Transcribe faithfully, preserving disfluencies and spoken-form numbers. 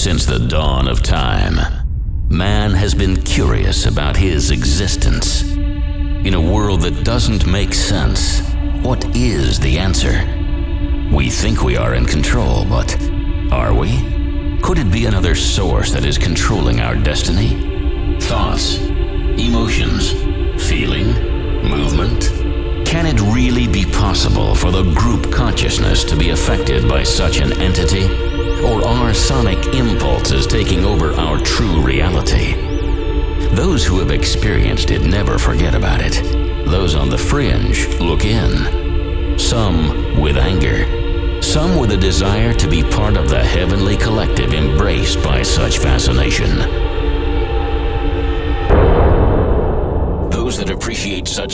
Since the dawn of time, man has been curious about his existence. In a world that doesn't make sense, what is the answer? We think we are in control, but are we? Could it be another source that is controlling our destiny? Thoughts, emotions, feeling, movement? Can it really be possible for the group consciousness to be affected by such an entity? Or are sonic impulses taking over our true reality? Those who have experienced it never forget about it. Those on the fringe look in. Some with anger. Some with a desire to be part of the heavenly collective embraced by such fascination. Those that appreciate such